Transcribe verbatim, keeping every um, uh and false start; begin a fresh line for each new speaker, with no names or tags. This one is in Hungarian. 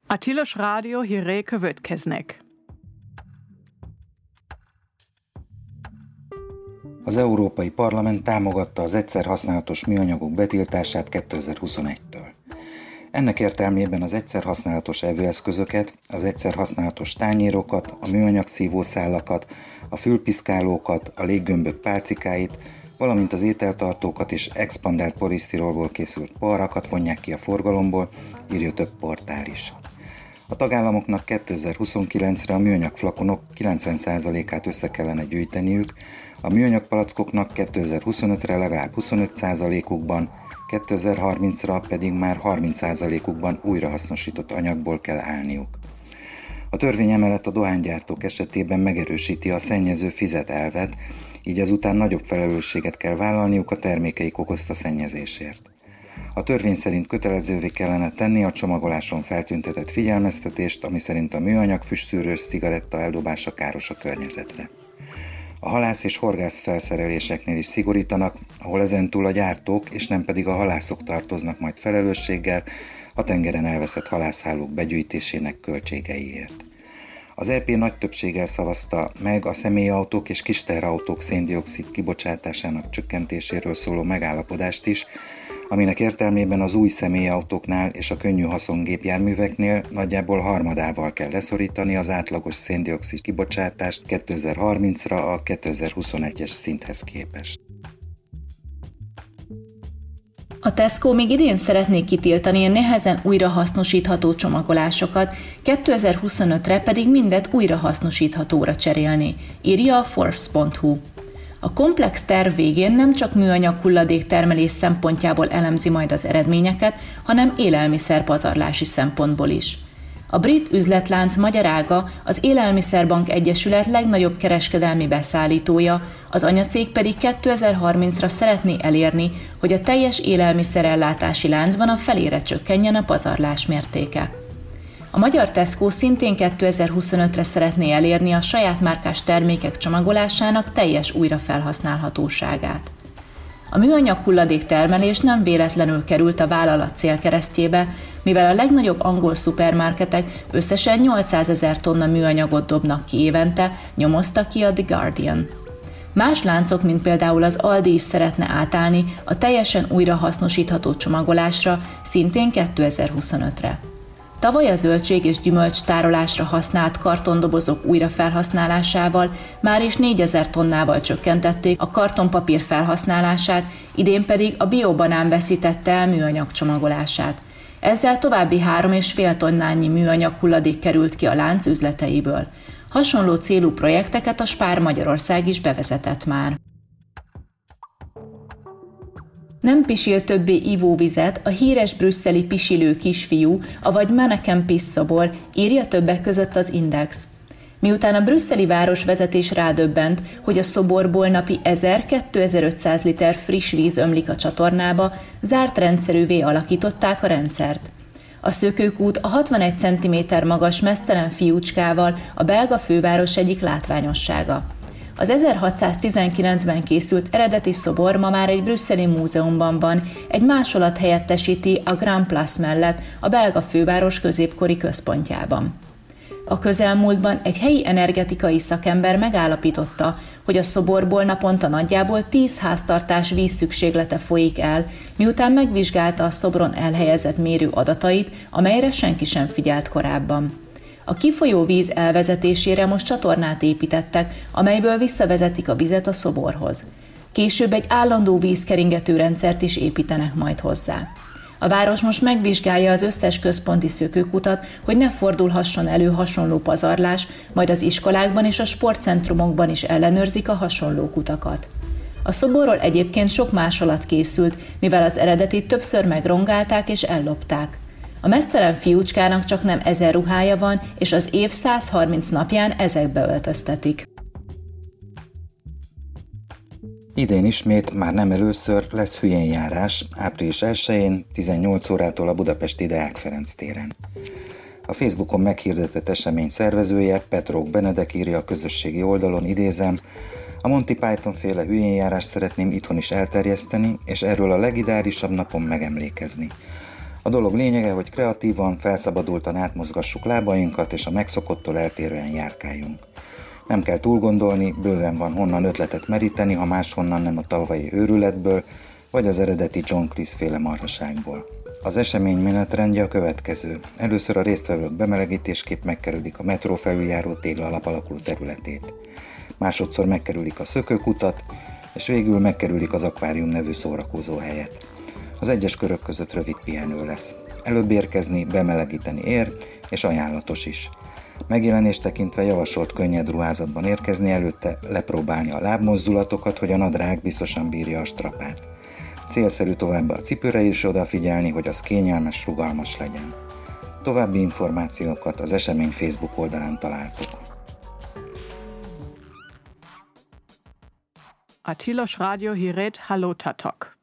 A Tilos Rádió hírei következnek.
Az Európai Parlament támogatta az egyszer használatos műanyagok betiltását kétezer-huszonegytől. Ennek értelmében az egyszer használatos evőeszközöket, az egyszer használatos tányérokat, a műanyag szívószálakat, a fülpiszkálókat, a léggömbök pálcikáit, valamint az ételtartókat és expandált polisztirolból készült poharakat vonják ki a forgalomból, írja több portál is. A tagállamoknak kétezer-huszonkilencre a műanyag flakonok kilencven százalékát össze kellene gyűjteniük, a műanyag palackoknak kétezer-huszonötre legalább huszonöt százalékukban, kétezer-harmincra pedig már harminc százalékukban újrahasznosított anyagból kell állniuk. A törvény emellett a dohánygyártók esetében megerősíti a szennyező fizet elvet, így ezután nagyobb felelősséget kell vállalniuk a termékeik okozta szennyezésért. A törvény szerint kötelezővé kellene tenni a csomagoláson feltüntetett figyelmeztetést, ami szerint a műanyag füstszűrős cigaretta eldobása káros a környezetre. A halász- és horgász felszereléseknél is szigorítanak, ahol ezentúl a gyártók és nem pedig a halászok tartoznak majd felelősséggel a tengeren elveszett halászhálók begyűjtésének költségeiért. Az é pé nagy többséggel szavazta meg a személyautók és kisterautók szén-dioxid kibocsátásának csökkentéséről szóló megállapodást is, aminek értelmében az új személyautóknál és a könnyű haszongépjárműveknél nagyjából harmadával kell leszorítani az átlagos szén-dioxid kibocsátást kétezer-harmincra a kétezer-huszonegyes szinthez képest.
A Tesco még idén szeretné kitiltani a nehezen újrahasznosítható csomagolásokat, kétezer-huszonötre pedig mindet újrahasznosíthatóra cserélni, írja a Forbes pont hu. A komplex terv végén nem csak műanyag hulladéktermelés szempontjából elemzi majd az eredményeket, hanem élelmiszer pazarlási szempontból is. A brit üzletlánc magyar ága az Élelmiszerbank Egyesület legnagyobb kereskedelmi beszállítója, az anyacég pedig kétezer-harmincra szeretné elérni, hogy a teljes élelmiszerellátási láncban a felére csökkenjen a pazarlás mértéke. A magyar Tesco szintén kétezer-huszonötre szeretné elérni a saját márkás termékek csomagolásának teljes újrafelhasználhatóságát. A műanyag hulladéktermelés nem véletlenül került a vállalat célkeresztjébe, mivel a legnagyobb angol szupermarketek összesen nyolcszázezer tonna műanyagot dobnak ki évente, nyomozta ki a The Guardian. Más láncok, mint például az Aldi is szeretne átállni a teljesen újrahasznosítható csomagolásra, szintén kétezer-huszonötre. Tavaly a zöldség és gyümölcs tárolásra használt kartondobozok újrafelhasználásával már is négyezer tonnával csökkentették a kartonpapír felhasználását, idén pedig a biobanán veszítette el műanyag csomagolását. Ezzel további három és fél tonnányi műanyag hulladék került ki a lánc üzleteiből. Hasonló célú projekteket a Spár Magyarország is bevezetett már. Nem pisil többé ivóvizet a híres brüsszeli pisilő kisfiú, avagy Manneken Pis szobor, írja többek között az Index. Miután a brüsszeli városvezetés rádöbbent, hogy a szoborból napi ezer-kétezer-ötszáz liter friss víz ömlik a csatornába, zárt rendszerűvé alakították a rendszert. A szökőkút a hatvanegy centiméter magas meztelen fiúcskával a belga főváros egyik látványossága. Az ezerhatszáztizenkilencben készült eredeti szobor ma már egy brüsszeli múzeumban van, egy másolat helyettesíti a Grand Place mellett a belga főváros középkori központjában. A közelmúltban egy helyi energetikai szakember megállapította, hogy a szoborból naponta nagyjából tíz háztartás vízszükséglete folyik el, miután megvizsgálta a szobron elhelyezett mérő adatait, amelyre senki sem figyelt korábban. A kifolyó víz elvezetésére most csatornát építettek, amelyből visszavezetik a vizet a szoborhoz. Később egy állandó vízkeringető rendszert is építenek majd hozzá. A város most megvizsgálja az összes központi szökőkutat, hogy ne fordulhasson elő hasonló pazarlás, majd az iskolákban és a sportcentrumokban is ellenőrzik a hasonló kutakat. A szoborról egyébként sok másolat készült, mivel az eredetit többször megrongálták és ellopták. A meztelen fiúcskának csak nem ezer ruhája van, és az év százharminc napján ezekbe öltöztetik.
Idén ismét, már nem először lesz hülyénjárás április elsején tizennyolc órától a budapesti Deák Ferenc téren. A Facebookon meghirdetett esemény szervezője, Petrók Benedek írja a közösségi oldalon, idézem, a Monty Python féle hülyénjárást szeretném itthon is elterjeszteni, és erről a legideálisabb napon megemlékezni. A dolog lényege, hogy kreatívan, felszabadultan átmozgassuk lábainkat, és a megszokottól eltérően járkáljunk. Nem kell túl gondolni, bőven van honnan ötletet meríteni, ha máshonnan nem a tavalyi őrületből, vagy az eredeti John Cleese féle marhaságból. Az esemény menetrendje a következő. Először a résztvevők bemelegítésképp megkerülik a metró felüljáró téglalap alakú területét. Másodszor megkerülik a szökőkutat, és végül megkerülik az akvárium nevű szórakozó helyet. Az egyes körök között rövid pihenő lesz. Előbb érkezni, bemelegíteni ér, és ajánlatos is. Megjelenést tekintve javasolt könnyed ruházatban érkezni, előtte lepróbálni a lábmozdulatokat, hogy a nadrág biztosan bírja a strapát. Célszerű továbbá a cipőre is odafigyelni, hogy az kényelmes, rugalmas legyen. További információkat az esemény Facebook oldalán találtok.
A Tilos Radio Hiret Halotatok.